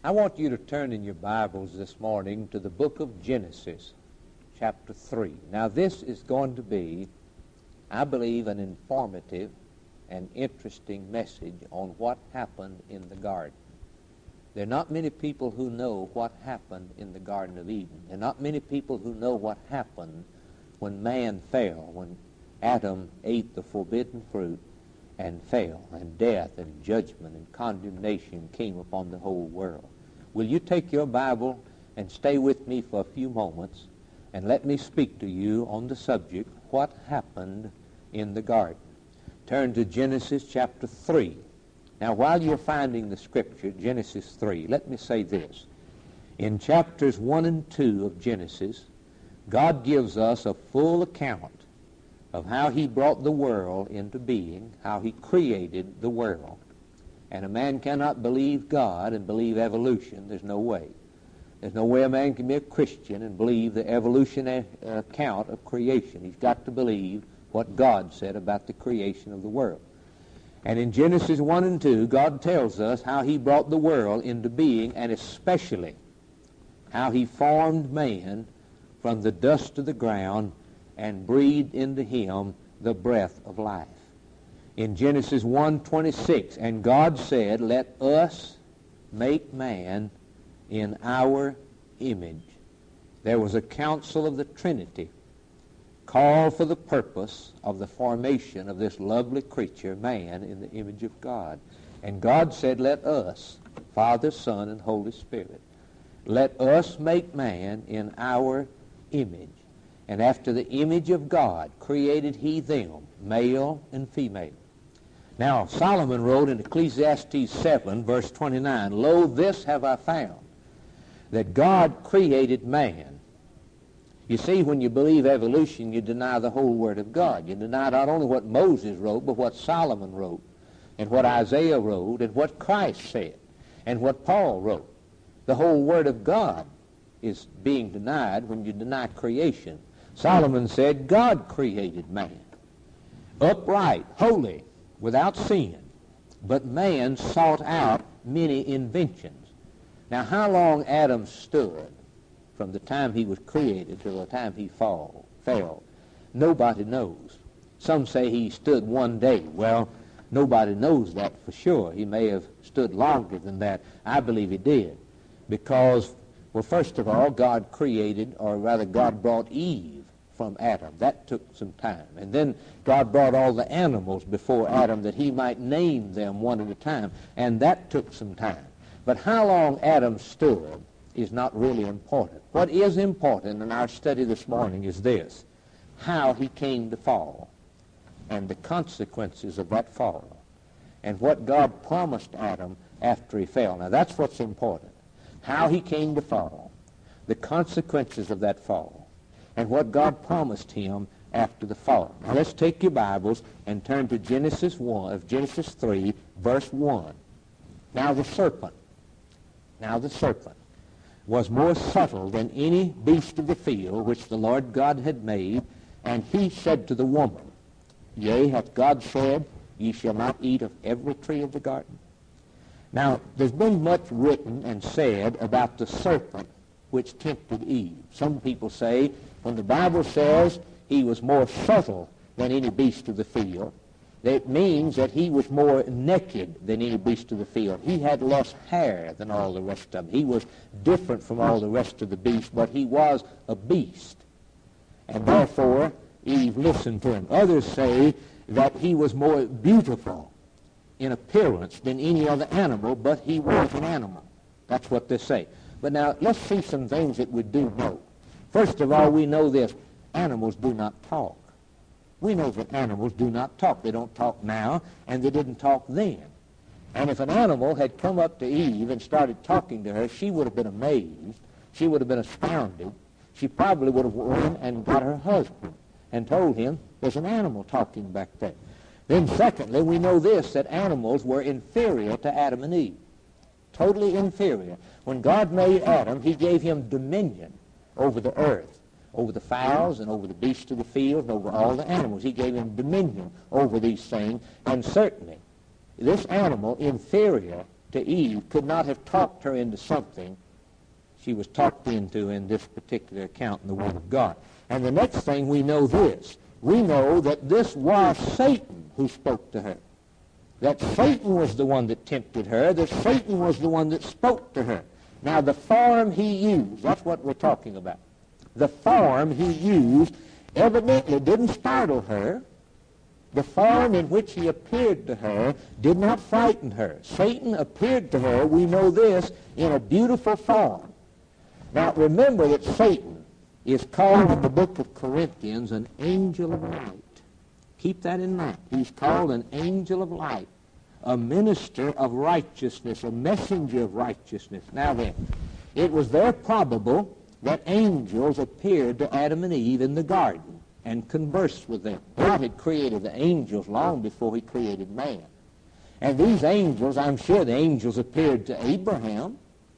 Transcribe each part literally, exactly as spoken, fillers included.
I want you to turn in your Bibles this morning to the book of Genesis, chapter three. Now, this is going to be, I believe, an informative and interesting message on what happened in the garden. There are not many people who know what happened in the Garden of Eden. There are not many people who know what happened when man fell, when Adam ate the forbidden fruit and fell, and death and judgment and condemnation came upon the whole world. Will you take your Bible and stay with me for a few moments and let me speak to you on the subject, what happened in the garden? Turn to Genesis chapter three. Now, while you're finding the scripture, Genesis three, let me say this. In chapters one and two of Genesis, God gives us a full account of how he brought the world into being, how he created the world. And a man cannot believe God and believe evolution. There's no way. There's no way a man can be a Christian and believe the evolution account of creation. He's got to believe what God said about the creation of the world. And in Genesis one and two, God tells us how he brought the world into being, and especially how he formed man from the dust of the ground and breathed into him the breath of life. In Genesis one twenty-six, and God said, "Let us make man in our image." There was a council of the Trinity called for the purpose of the formation of this lovely creature, man, in the image of God. And God said, "Let us," Father, Son, and Holy Spirit, "let us make man in our image. And after the image of God created he them, male and female." Now, Solomon wrote in Ecclesiastes seven, verse twenty-nine, "Lo, this have I found, that God created man." You see, when you believe evolution, you deny the whole Word of God. You deny not only what Moses wrote, but what Solomon wrote, and what Isaiah wrote, and what Christ said, and what Paul wrote. The whole Word of God is being denied when you deny creation. Solomon said, God created man, upright, holy, without sin, but man sought out many inventions. Now, how long Adam stood from the time he was created to the time he fall, fell, nobody knows. Some say he stood one day. Well, nobody knows that for sure. He may have stood longer than that. I believe he did. Because, well, first of all, God created, or rather God brought Eve from Adam. That took some time. And then God brought all the animals before Adam that he might name them one at a time. And that took some time. But how long Adam stood is not really important. What is important in our study this morning is this: how he came to fall and the consequences of that fall and what God promised Adam after he fell. Now, that's what's important. How he came to fall, the consequences of that fall, and what God promised him after the fall. Now, let's take your Bibles and turn to Genesis one of Genesis three, verse one. Now the serpent, now the serpent was more subtle than any beast of the field which the Lord God had made, and he said to the woman, Yea, hath God said, Ye shall not eat of every tree of the garden? Now, there's been much written and said about the serpent which tempted Eve. Some people say, when the Bible says he was more subtle than any beast of the field, that means that he was more naked than any beast of the field. He had less hair than all the rest of them. He was different from all the rest of the beasts, but he was a beast. And therefore, Eve listened to him. Others say that he was more beautiful in appearance than any other animal, but he was an animal. That's what they say. But now, let's see some things that we do know. First of all, we know this: animals do not talk. We know that animals do not talk. They don't talk now, and they didn't talk then. And if an animal had come up to Eve and started talking to her, she would have been amazed. She would have been astounded. She probably would have run and got her husband and told him, there's an animal talking back there. Then secondly, we know this, that animals were inferior to Adam and Eve. Totally inferior. When God made Adam, he gave him dominion over the earth, over the fowls and over the beasts of the field and over all the animals. He gave him dominion over these things. And certainly, this animal, inferior to Eve could not have talked her into something she was talked into in this particular account in the Word of God. And the next thing we know this. We know that this was Satan who spoke to her. That Satan was the one that tempted her, that Satan was the one that spoke to her. Now, the form he used, that's what we're talking about. The form he used evidently didn't startle her. The form in which he appeared to her did not frighten her. Satan appeared to her, we know this, in a beautiful form. Now, remember that Satan is called in the book of Corinthians an angel of light. Keep that in mind. He's called an angel of light, a minister of righteousness, a messenger of righteousness. Now then, it was very probable that angels appeared to Adam and Eve in the garden and conversed with them. God had created the angels long before he created man. And these angels, I'm sure the angels appeared to Abraham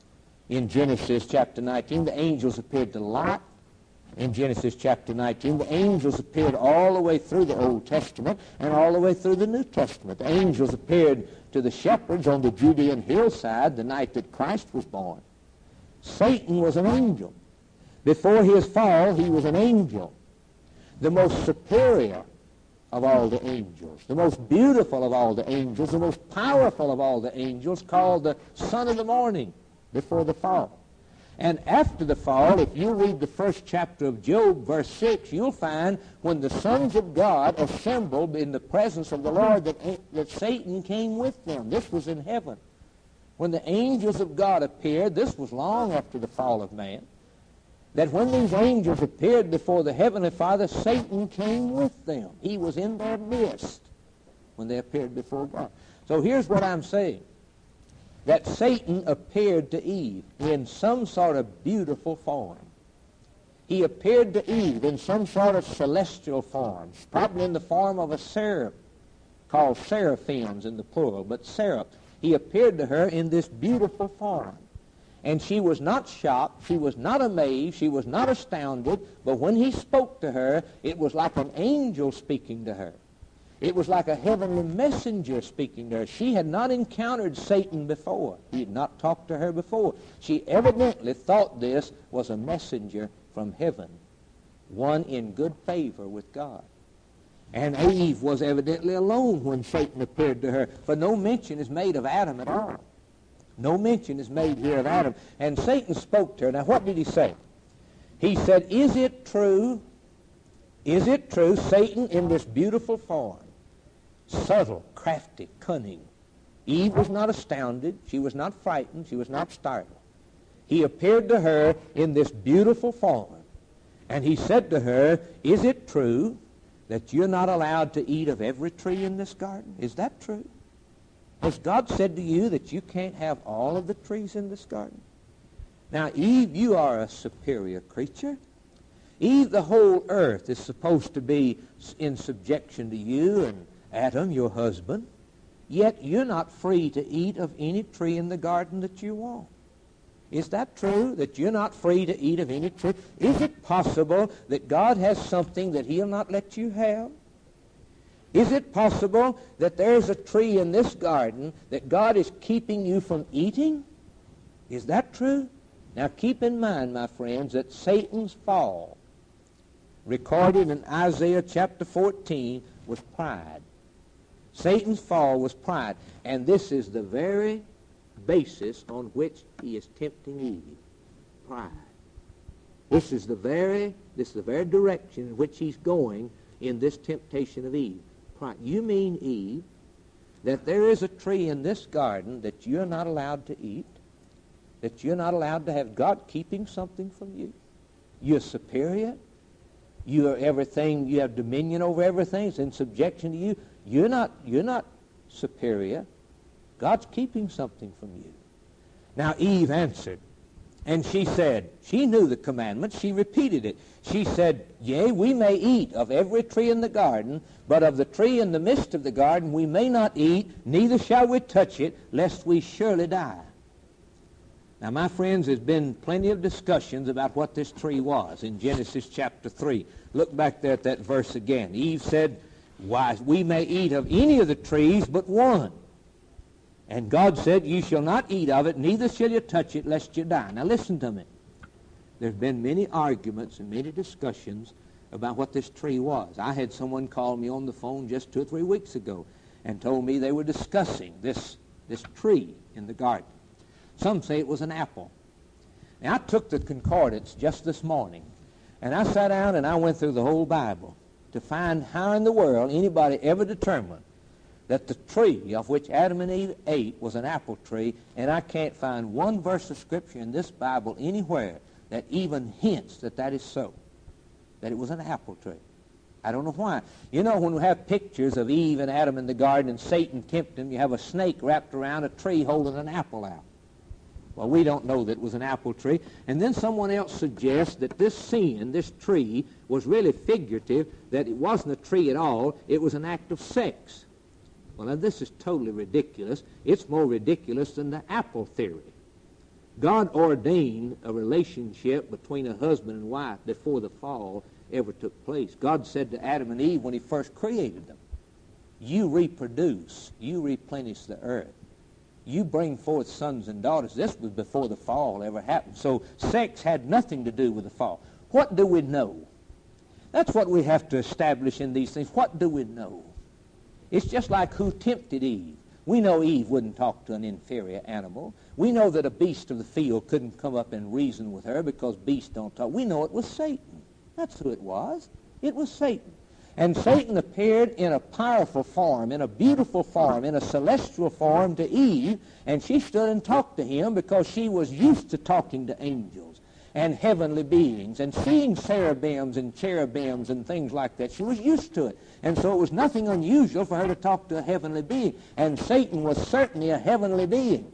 in Genesis chapter nineteen. The angels appeared to Lot in Genesis chapter nineteen. The angels appeared all the way through the Old Testament and all the way through the New Testament. The angels appeared to the shepherds on the Judean hillside the night that Christ was born. Satan was an angel. Before his fall, he was an angel. The most superior of all the angels, the most beautiful of all the angels, the most powerful of all the angels, called the Son of the Morning before the fall. And after the fall, if you read the first chapter of Job, verse six, you'll find when the sons of God assembled in the presence of the Lord that, that Satan came with them. This was in heaven. When the angels of God appeared, this was long after the fall of man, that when these angels appeared before the Heavenly Father, Satan came with them. He was in their midst when they appeared before God. So here's what I'm saying. That Satan appeared to Eve in some sort of beautiful form. He appeared to Eve in some sort of celestial form, probably in the form of a seraph, called seraphims in the plural, but seraph. He appeared to her in this beautiful form. And she was not shocked, she was not amazed, she was not astounded, but when he spoke to her, it was like an angel speaking to her. It was like a heavenly messenger speaking to her. She had not encountered Satan before. He had not talked to her before. She evidently thought this was a messenger from heaven, one in good favor with God. And Eve was evidently alone when Satan appeared to her, for no mention is made of Adam at all. No mention is made here of Adam. And Satan spoke to her. Now, what did he say? He said, is it true, is it true, Satan in this beautiful form, subtle, crafty, cunning. Eve was not astounded. She was not frightened. She was not startled. He appeared to her in this beautiful form. And he said to her, is it true that you're not allowed to eat of every tree in this garden? Is that true? Has God said to you that you can't have all of the trees in this garden? Now, Eve, you are a superior creature. Eve, the whole earth is supposed to be in subjection to you and Adam, your husband. Yet you're not free to eat of any tree in the garden that you want. Is that true, that you're not free to eat of any tree? Is it possible that God has something that he'll not let you have? Is it possible that there's a tree in this garden that God is keeping you from eating? Is that true? Now keep in mind, my friends, that Satan's fall, recorded in Isaiah chapter fourteen, was pride. Satan's fall was pride. And this is the very basis on which he is tempting Eve. Pride. This is the very, this is the very direction in which he's going in this temptation of Eve. Pride. You mean, Eve, that there is a tree in this garden that you're not allowed to eat? That you're not allowed to have God keeping something from you? You're superior? You are everything, you have dominion over everything, it's in subjection to you. You're not, you're not superior. God's keeping something from you. Now Eve answered, and she said, she knew the commandment, she repeated it. She said, yea, we may eat of every tree in the garden, but of the tree in the midst of the garden we may not eat, neither shall we touch it, lest we surely die. Now, my friends, there's been plenty of discussions about what this tree was in Genesis chapter three. Look back there at that verse again. Eve said, why, we may eat of any of the trees but one. And God said, you shall not eat of it, neither shall you touch it, lest you die. Now listen to me. There's been many arguments and many discussions about what this tree was. I had someone call me on the phone just two or three weeks ago and told me they were discussing this, this tree in the garden. Some say it was an apple. Now, I took the concordance just this morning, and I sat down and I went through the whole Bible to find how in the world anybody ever determined that the tree of which Adam and Eve ate was an apple tree, and I can't find one verse of Scripture in this Bible anywhere that even hints that that is so, that it was an apple tree. I don't know why. You know, when we have pictures of Eve and Adam in the garden and Satan tempted them, you have a snake wrapped around a tree holding an apple out. Well, we don't know that it was an apple tree. And then someone else suggests that this sin, this tree, was really figurative, that it wasn't a tree at all, it was an act of sex. Well, now this is totally ridiculous. It's more ridiculous than the apple theory. God ordained a relationship between a husband and wife before the fall ever took place. God said to Adam and Eve when he first created them, you reproduce, you replenish the earth. You bring forth sons and daughters. This was before the fall ever happened. So sex had nothing to do with the fall. What do we know? That's what we have to establish in these things. What do we know? It's just like who tempted Eve. We know Eve wouldn't talk to an inferior animal. We know that a beast of the field couldn't come up and reason with her because beasts don't talk. We know it was Satan. That's who it was. It was Satan. And Satan appeared in a powerful form, in a beautiful form, in a celestial form to Eve, and she stood and talked to him because she was used to talking to angels and heavenly beings and seeing cherubims and cherubims and things like that. She was used to it. And so it was nothing unusual for her to talk to a heavenly being. And Satan was certainly a heavenly being.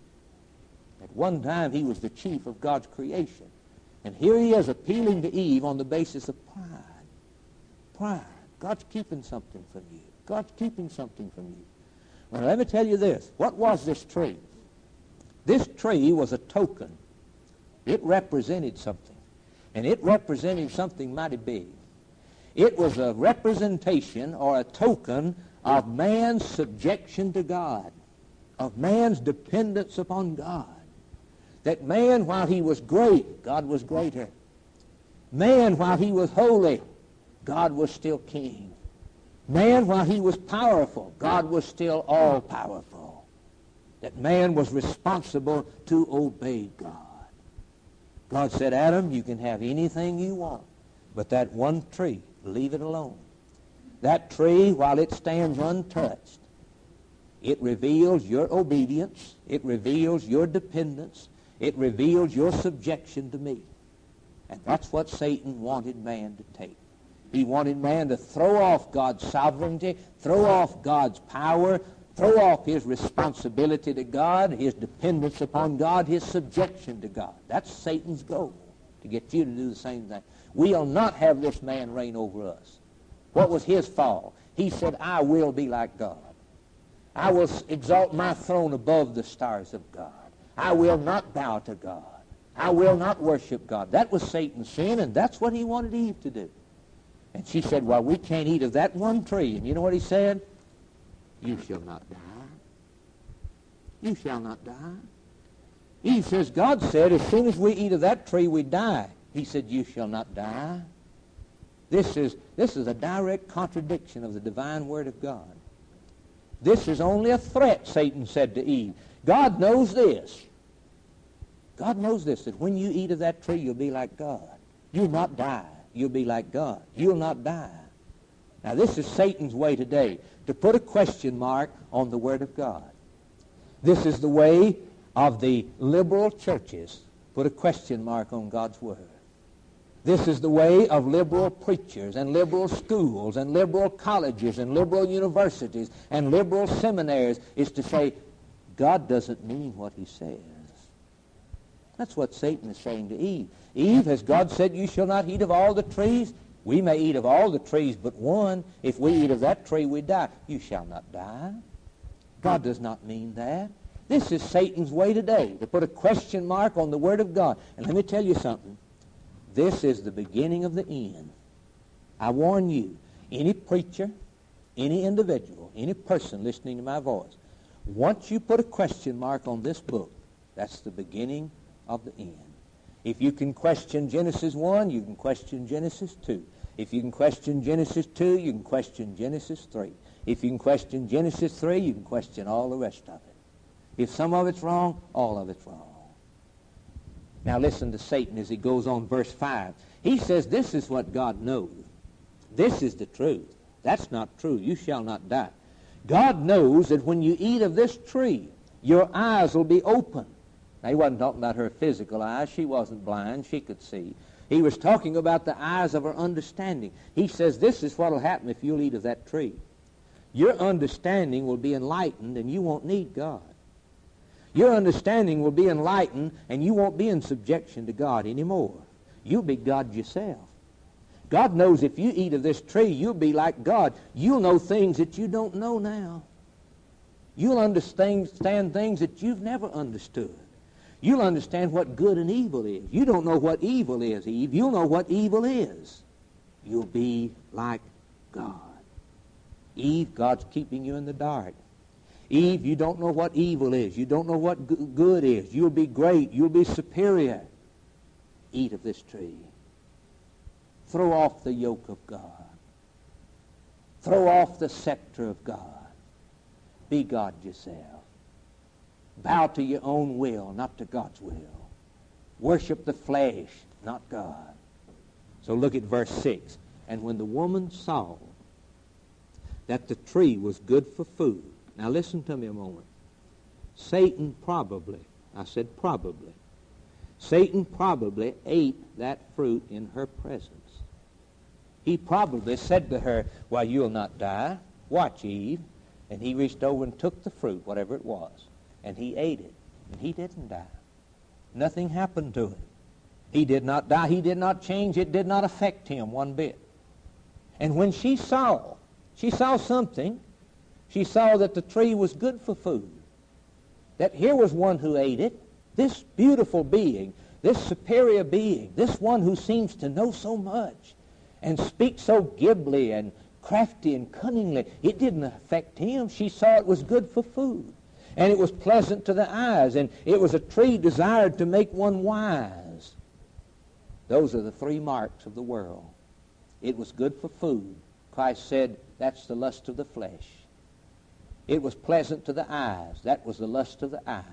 At one time, he was the chief of God's creation. And here he is appealing to Eve on the basis of pride. Pride. God's keeping something from you. God's keeping something from you. Well, let me tell you this. What was this tree? This tree was a token. It represented something. And it represented something mighty big. It was a representation or a token of man's subjection to God, of man's dependence upon God. That man, while he was great, God was greater. Man, while he was holy, God was still king. Man, while he was powerful, God was still all-powerful. That man was responsible to obey God. God said, Adam, you can have anything you want, but that one tree, leave it alone. That tree, while it stands untouched, it reveals your obedience. It reveals your dependence. It reveals your subjection to me. And that's what Satan wanted man to take. He wanted man to throw off God's sovereignty, throw off God's power, throw off his responsibility to God, his dependence upon God, his subjection to God. That's Satan's goal, to get you to do the same thing. We'll not have this man reign over us. What was his fall? He said, I will be like God. I will exalt my throne above the stars of God. I will not bow to God. I will not worship God. That was Satan's sin, and that's what he wanted Eve to do. And she said, well, we can't eat of that one tree. And you know what he said? You shall not die. You shall not die. Eve says, God said, as soon as we eat of that tree, we die. He said, you shall not die. This is, this is a direct contradiction of the divine word of God. This is only a threat, Satan said to Eve. God knows this. God knows this, that when you eat of that tree, you'll be like God. You'll not die. You'll be like God. You'll not die. Now, this is Satan's way today, to put a question mark on the Word of God. This is the way of the liberal churches, put a question mark on God's Word. This is the way of liberal preachers and liberal schools and liberal colleges and liberal universities and liberal seminaries, is to say, God doesn't mean what he says. That's what Satan is saying to Eve. Eve, has God said you shall not eat of all the trees? We may eat of all the trees but one. If we eat of that tree, we die. You shall not die. God does not mean that. This is Satan's way today, to put a question mark on the Word of God. And let me tell you something. This is the beginning of the end. I warn you, any preacher, any individual, any person listening to my voice, Once you put a question mark on this book, that's the beginning of the end. If you can question Genesis one, you can question Genesis two. If you can question Genesis two, you can question Genesis three. If you can question Genesis three, you can question all the rest of it. If some of it's wrong, all of it's wrong. Now listen to Satan as he goes on, verse five. He says, this is what God knows. This is the truth. That's not true. You shall not die. God knows that when you eat of this tree, your eyes will be open. Now, he wasn't talking about her physical eyes. She wasn't blind. She could see. He was talking about the eyes of her understanding. He says, this is what will happen if you'll eat of that tree. Your understanding will be enlightened, and you won't need God. Your understanding will be enlightened, and you won't be in subjection to God anymore. You'll be God yourself. God knows if you eat of this tree, you'll be like God. You'll know things that you don't know now. You'll understand things that you've never understood. You'll understand what good and evil is. You don't know what evil is, Eve. You'll know what evil is. You'll be like God. Eve, God's keeping you in the dark. Eve, you don't know what evil is. You don't know what g- good is. You'll be great. You'll be superior. Eat of this tree. Throw off the yoke of God. Throw off the scepter of God. Be God yourself. Bow to your own will, not to God's will. Worship the flesh, not God. So look at verse six. And when the woman saw that the tree was good for food. Now listen to me a moment. Satan probably, I said probably, Satan probably ate that fruit in her presence. He probably said to her, well, you'll not die. Watch, Eve. And he reached over and took the fruit, whatever it was, and he ate it. And he didn't die. Nothing happened to him. He did not die. He did not change. It did not affect him one bit. And when she saw, she saw something. She saw that the tree was good for food. That here was one who ate it. This beautiful being, this superior being, this one who seems to know so much and speak so glibly and crafty and cunningly, it didn't affect him. She saw it was good for food, and it was pleasant to the eyes, and it was a tree desired to make one wise. Those are the three marks of the world. It was good for food. Christ said that's the lust of the flesh. It was pleasant to the eyes. That was the lust of the eyes.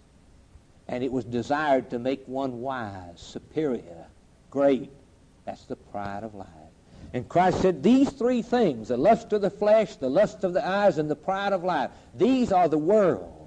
And it was desired to make one wise, superior, great. That's the pride of life. And Christ said these three things, the lust of the flesh, the lust of the eyes, and the pride of life, these are the world.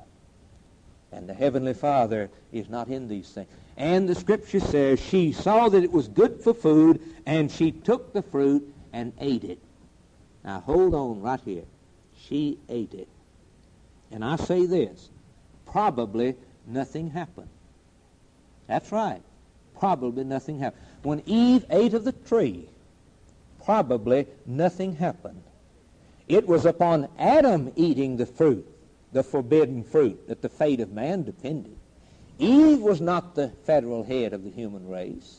And the Heavenly Father is not in these things. And the Scripture says she saw that it was good for food, and she took the fruit and ate it. Now hold on right here. She ate it. And I say this, probably nothing happened. That's right. Probably nothing happened. When Eve ate of the tree, probably nothing happened. It was upon Adam eating the fruit, the forbidden fruit, that the fate of man depended. Eve was not the federal head of the human race.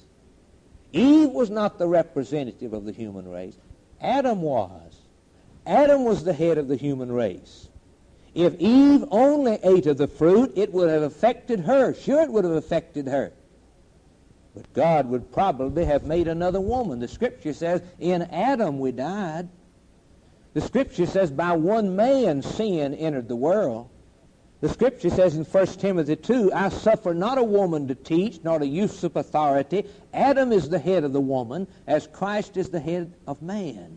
Eve was not the representative of the human race. Adam was. Adam was the head of the human race. If Eve only ate of the fruit, it would have affected her. Sure, it would have affected her. But God would probably have made another woman. The Scripture says, in Adam we died. The Scripture says, by one man sin entered the world. The Scripture says in First Timothy two, I suffer not a woman to teach, nor to usurp authority. Adam is the head of the woman, as Christ is the head of man.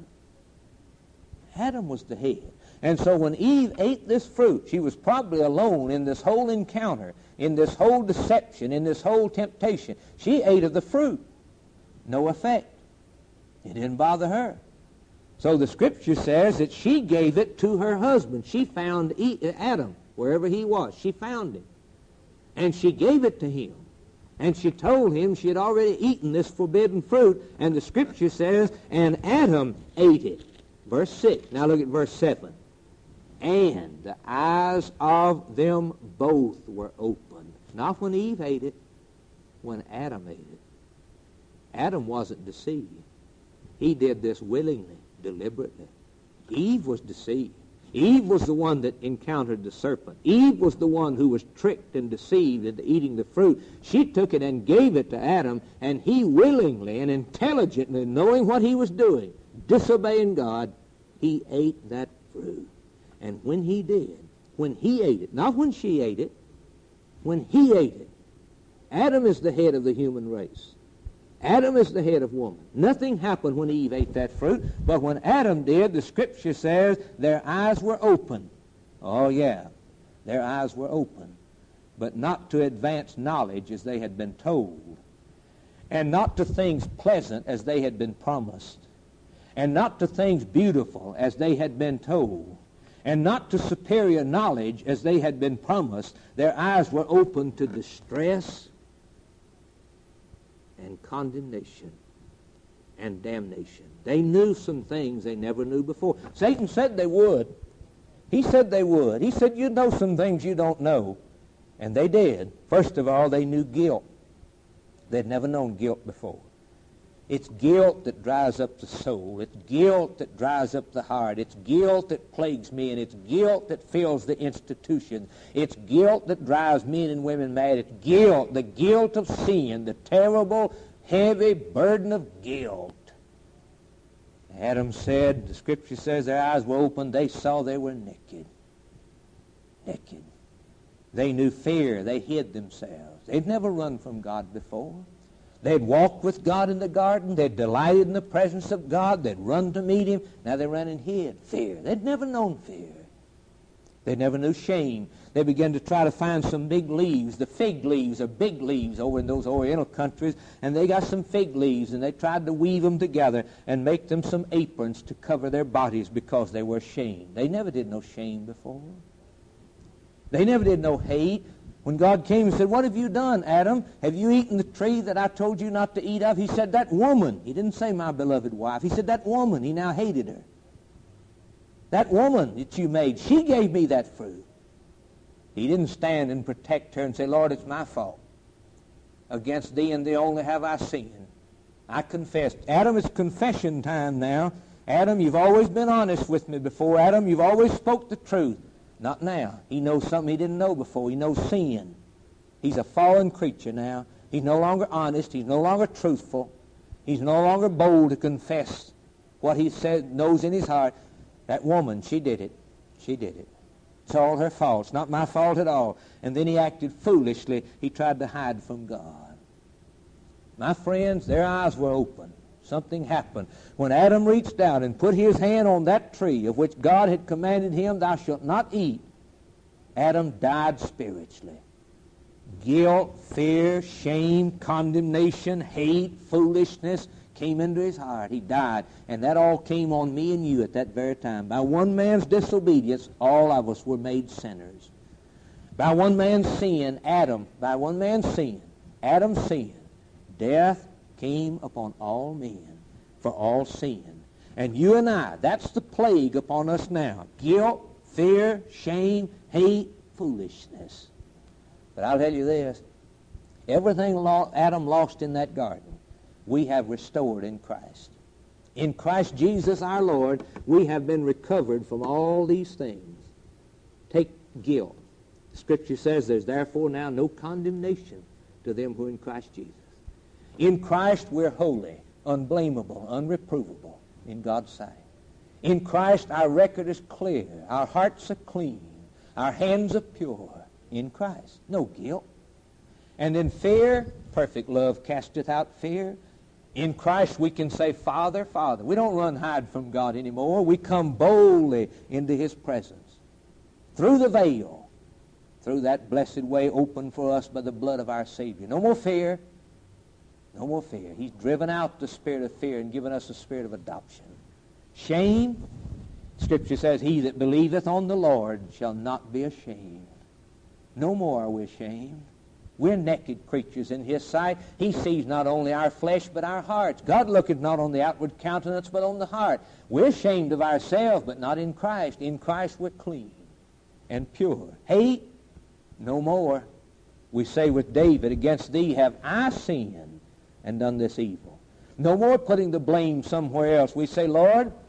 Adam was the head. And so when Eve ate this fruit, she was probably alone in this whole encounter, in this whole deception, in this whole temptation. She ate of the fruit. No effect. It didn't bother her. So the Scripture says that she gave it to her husband. She found Adam wherever he was. She found him. And she gave it to him. And she told him she had already eaten this forbidden fruit. And the Scripture says, and Adam ate it. Verse six. Now look at verse seven. And the eyes of them both were opened. Not when Eve ate it, when Adam ate it. Adam wasn't deceived. He did this willingly, deliberately. Eve was deceived. Eve was the one that encountered the serpent. Eve was the one who was tricked and deceived into eating the fruit. She took it and gave it to Adam, and he willingly and intelligently, knowing what he was doing, disobeying God, he ate that fruit. And when he did, when he ate it, not when she ate it, when he ate it, Adam is the head of the human race. Adam is the head of woman. Nothing happened when Eve ate that fruit, but when Adam did, the Scripture says their eyes were open. Oh, yeah, their eyes were open, but not to advanced knowledge as they had been told, and not to things pleasant as they had been promised, and not to things beautiful as they had been told, and not to superior knowledge as they had been promised. Their eyes were open to distress and condemnation and damnation. They knew some things they never knew before. Satan said they would. He said they would. He said, you know some things you don't know. And they did. First of all, they knew guilt. They'd never known guilt before. It's guilt that dries up the soul. It's guilt that dries up the heart. It's guilt that plagues me, and it's guilt that fills the institution. It's guilt that drives men and women mad. It's guilt, the guilt of sin, the terrible, heavy burden of guilt. Adam said, the Scripture says their eyes were opened. They saw they were naked. Naked. They knew fear. They hid themselves. They'd never run from God before. They'd walked with God in the garden. They'd delighted in the presence of God. They'd run to meet Him. Now they ran and hid. Fear. They'd never known fear. They never knew shame. They began to try to find some big leaves. The fig leaves are big leaves over in those Oriental countries, and they got some fig leaves, and they tried to weave them together and make them some aprons to cover their bodies because they were ashamed. They never did know shame before. They never did know hate. When God came and said, what have you done, Adam? Have you eaten the tree that I told you not to eat of? He said, that woman. He didn't say my beloved wife. He said, that woman. He now hated her. That woman that you made, she gave me that fruit. He didn't stand and protect her and say, Lord, it's my fault. Against thee and thee only have I sinned. I confessed. Adam, it's confession time now. Adam, you've always been honest with me before. Adam, you've always spoke the truth. Not now. He knows something he didn't know before. He knows sin. He's a fallen creature now. He's no longer honest. He's no longer truthful. He's no longer bold to confess what he said, knows in his heart. That woman, she did it. She did it. It's all her fault. It's not my fault at all. And then he acted foolishly. He tried to hide from God. My friends, their eyes were open. Something happened. When Adam reached out and put his hand on that tree of which God had commanded him, thou shalt not eat, Adam died spiritually. Guilt, fear, shame, condemnation, hate, foolishness came into his heart. He died. And that all came on me and you at that very time. By one man's disobedience, all of us were made sinners. By one man's sin, Adam, by one man's sin, Adam's sin, death came upon all men, for all sin. And you and I, that's the plague upon us now. Guilt, fear, shame, hate, foolishness. But I'll tell you this, everything Adam lost in that garden, we have restored in Christ. In Christ Jesus our Lord, we have been recovered from all these things. Take guilt. The Scripture says there's therefore now no condemnation to them who are in Christ Jesus. In Christ we're holy, unblameable, unreprovable in God's sight. In Christ our record is clear, our hearts are clean, our hands are pure. In Christ, no guilt. And in fear, perfect love casteth out fear. In Christ we can say, Father, Father. We don't run hide from God anymore. We come boldly into His presence. Through the veil, through that blessed way opened for us by the blood of our Savior. No more fear. No more fear. He's driven out the spirit of fear and given us a spirit of adoption. Shame, Scripture says, he that believeth on the Lord shall not be ashamed. No more are we ashamed. We're naked creatures in His sight. He sees not only our flesh, but our hearts. God looketh not on the outward countenance, but on the heart. We're ashamed of ourselves, but not in Christ. In Christ we're clean and pure. Hate, no more. We say with David, against thee have I sinned and done this evil. No more putting the blame somewhere else. We say, Lord,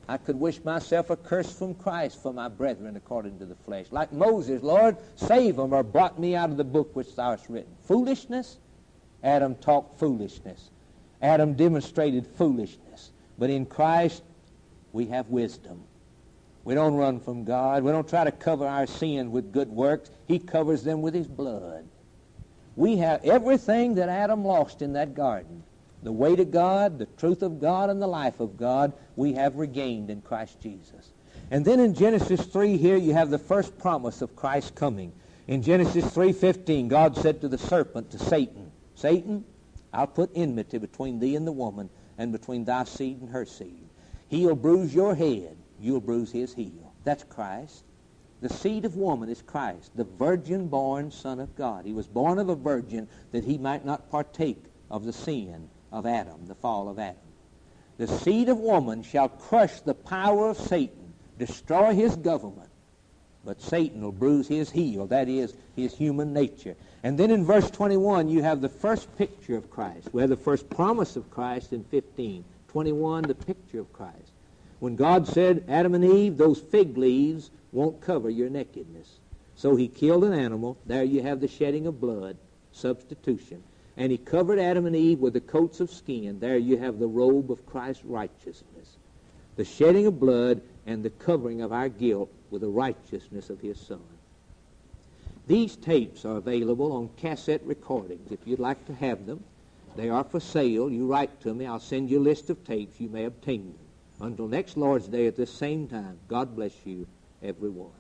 I could wish myself a curse from Christ for my brethren according to the flesh. Like Moses, Lord, save them or blot me out of the book which thou hast written. Foolishness? Adam talked foolishness. Adam demonstrated foolishness. But in Christ, we have wisdom. We don't run from God. We don't try to cover our sin with good works. He covers them with his blood. We have everything that Adam lost in that garden. The way to God, the truth of God, and the life of God, we have regained in Christ Jesus. And then in Genesis three here, you have the first promise of Christ's coming. In Genesis three fifteen, God said to the serpent, to Satan, Satan, I'll put enmity between thee and the woman, and between thy seed and her seed. He'll bruise your head, you'll bruise his heel. That's Christ. The seed of woman is Christ, the virgin-born Son of God. He was born of a virgin that he might not partake of the sin of Adam, the fall of Adam. The seed of woman shall crush the power of Satan, destroy his government, but Satan will bruise his heel, that is, his human nature. And then in verse twenty-one, you have the first picture of Christ. We have the first promise of Christ in fifteen. twenty-one, the picture of Christ. When God said, Adam and Eve, those fig leaves won't cover your nakedness. So he killed an animal. There you have the shedding of blood, substitution. And he covered Adam and Eve with the coats of skin. There you have the robe of Christ's righteousness. The shedding of blood and the covering of our guilt with the righteousness of his Son. These tapes are available on cassette recordings. If you'd like to have them, they are for sale. You write to me. I'll send you a list of tapes. You may obtain them. Until next Lord's Day at this same time, God bless you, everyone.